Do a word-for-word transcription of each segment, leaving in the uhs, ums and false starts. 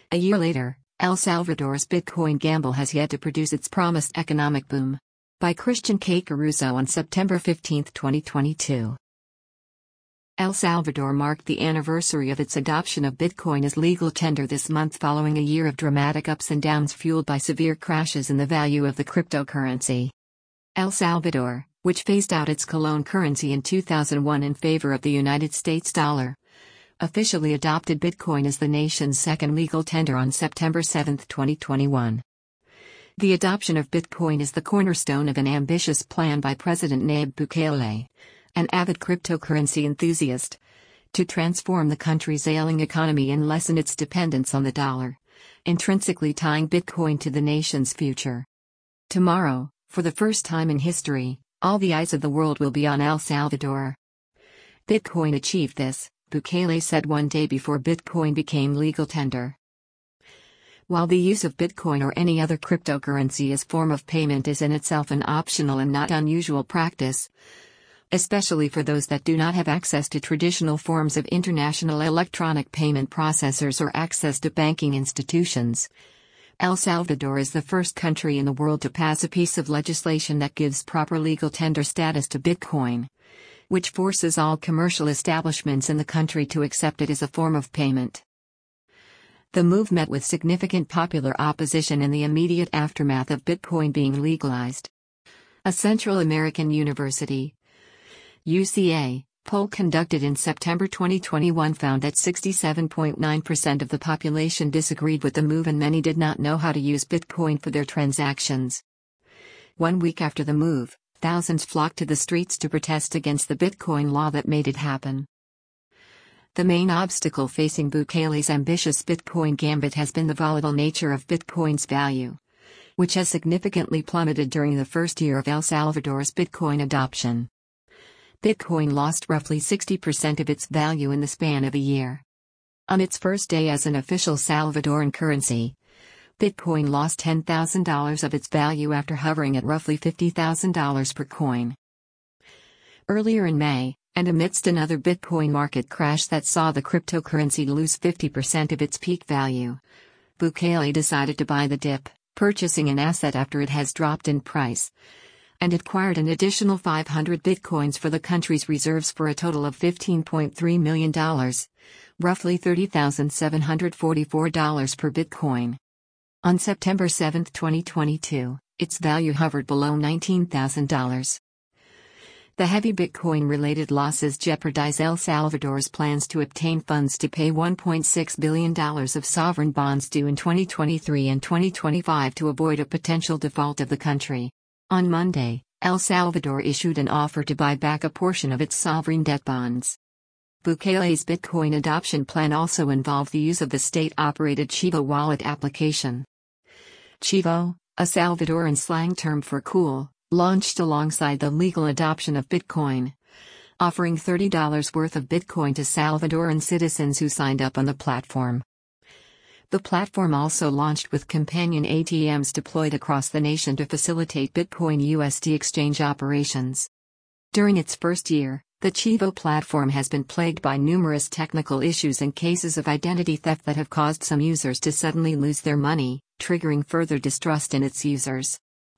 A year later, El Salvador's Bitcoin gamble has yet to produce its promised economic boom. By Christian K. Caruso on September fifteenth, twenty twenty-two. El Salvador marked the anniversary of its adoption of Bitcoin as legal tender this month following a year of dramatic ups and downs fueled by severe crashes in the value of the cryptocurrency. El Salvador, which phased out its colon currency in two thousand one in favor of the United States dollar, officially adopted Bitcoin as the nation's second legal tender on September seventh, twenty twenty-one. The adoption of Bitcoin is the cornerstone of an ambitious plan by President Nayib Bukele, an avid cryptocurrency enthusiast, to transform the country's ailing economy and lessen its dependence on the dollar, intrinsically tying Bitcoin to the nation's future. Tomorrow, for the first time in history, all the eyes of the world will be on El Salvador. Bitcoin achieved this, Bukele said one day before Bitcoin became legal tender. While the use of Bitcoin or any other cryptocurrency as form of payment is in itself an optional and not unusual practice, especially for those that do not have access to traditional forms of international electronic payment processors or access to banking institutions, El Salvador is the first country in the world to pass a piece of legislation that gives proper legal tender status to Bitcoin, which forces all commercial establishments in the country to accept it as a form of payment. The move met with significant popular opposition in the immediate aftermath of Bitcoin being legalized. A Central American University U C A poll conducted in September twenty twenty-one found that sixty-seven point nine percent of the population disagreed with the move and many did not know how to use Bitcoin for their transactions. One week after the move, thousands flocked to the streets to protest against the Bitcoin law that made it happen. The main obstacle facing Bukele's ambitious Bitcoin gambit has been the volatile nature of Bitcoin's value, which has significantly plummeted during the first year of El Salvador's Bitcoin adoption. Bitcoin lost roughly sixty percent of its value in the span of a year. On its first day as an official Salvadoran currency, Bitcoin lost ten thousand dollars of its value after hovering at roughly fifty thousand dollars per coin. Earlier in May, and amidst another Bitcoin market crash that saw the cryptocurrency lose fifty percent of its peak value, Bukele decided to buy the dip, purchasing an asset after it has dropped in price, and acquired an additional five hundred bitcoins for the country's reserves for a total of fifteen point three million dollars, roughly thirty thousand seven hundred forty-four dollars per bitcoin. On September seventh, twenty twenty-two, its value hovered below nineteen thousand dollars. The heavy Bitcoin-related losses jeopardize El Salvador's plans to obtain funds to pay one point six billion dollars of sovereign bonds due in twenty twenty-three and twenty twenty-five to avoid a potential default of the country. On Monday, El Salvador issued an offer to buy back a portion of its sovereign debt bonds. Bukele's Bitcoin adoption plan also involved the use of the state-operated Chivo wallet application. Chivo, a Salvadoran slang term for cool, launched alongside the legal adoption of Bitcoin, offering thirty dollars worth of Bitcoin to Salvadoran citizens who signed up on the platform. The platform also launched with companion A T Ms deployed across the nation to facilitate Bitcoin U S D exchange operations. During its first year, the Chivo platform has been plagued by numerous technical issues and cases of identity theft that have caused some users to suddenly lose their money, triggering further distrust in its users.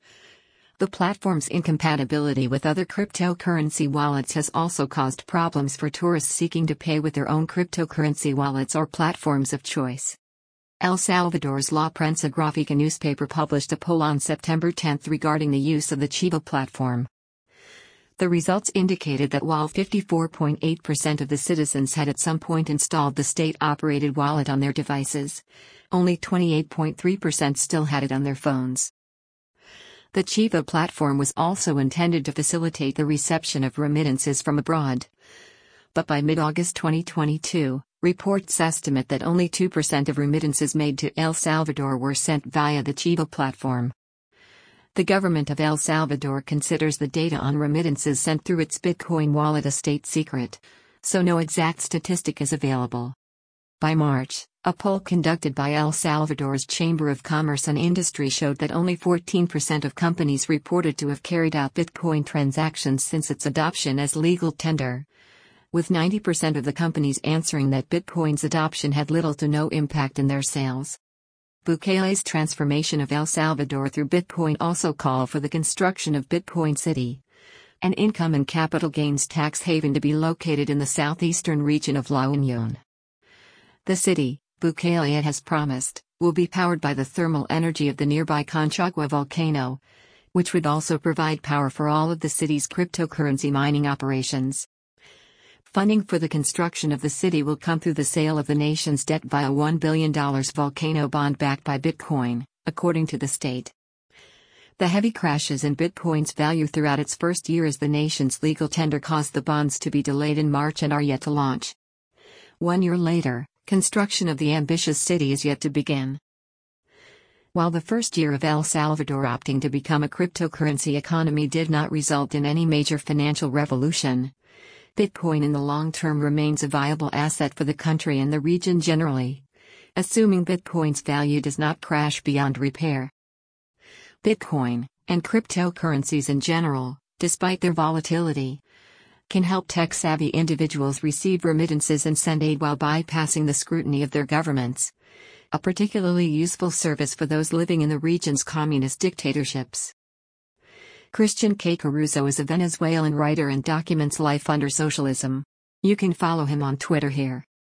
The platform's incompatibility with other cryptocurrency wallets has also caused problems for tourists seeking to pay with their own cryptocurrency wallets or platforms of choice. El Salvador's La Prensa Gráfica newspaper published a poll on September tenth regarding the use of the Chivo platform. The results indicated that while fifty-four point eight percent of the citizens had at some point installed the state-operated wallet on their devices, only twenty-eight point three percent still had it on their phones. The Chivo platform was also intended to facilitate the reception of remittances from abroad. But by mid-August twenty twenty-two, reports estimate that only two percent of remittances made to El Salvador were sent via the Chivo platform. The government of El Salvador considers the data on remittances sent through its Bitcoin wallet a state secret, so no exact statistic is available. By March, a poll conducted by El Salvador's Chamber of Commerce and Industry showed that only fourteen percent of companies reported to have carried out Bitcoin transactions since its adoption as legal tender, with ninety percent of the companies answering that Bitcoin's adoption had little to no impact in their sales. Bukele's transformation of El Salvador through Bitcoin also call for the construction of Bitcoin City, an income and capital gains tax haven to be located in the southeastern region of La Unión. The city, Bukele has promised, will be powered by the thermal energy of the nearby Conchagua volcano, which would also provide power for all of the city's cryptocurrency mining operations. Funding for the construction of the city will come through the sale of the nation's debt via one billion dollars volcano bond backed by Bitcoin, according to the state. The heavy crashes in Bitcoin's value throughout its first year as the nation's legal tender caused the bonds to be delayed in March and are yet to launch. One year later, construction of the ambitious city is yet to begin. While the first year of El Salvador opting to become a cryptocurrency economy did not result in any major financial revolution, Bitcoin in the long term remains a viable asset for the country and the region generally, assuming Bitcoin's value does not crash beyond repair. Bitcoin, and cryptocurrencies in general, despite their volatility, can help tech-savvy individuals receive remittances and send aid while bypassing the scrutiny of their governments, a particularly useful service for those living in the region's communist dictatorships. Christian K. Caruso is a Venezuelan writer and documents life under socialism. You can follow him on Twitter here.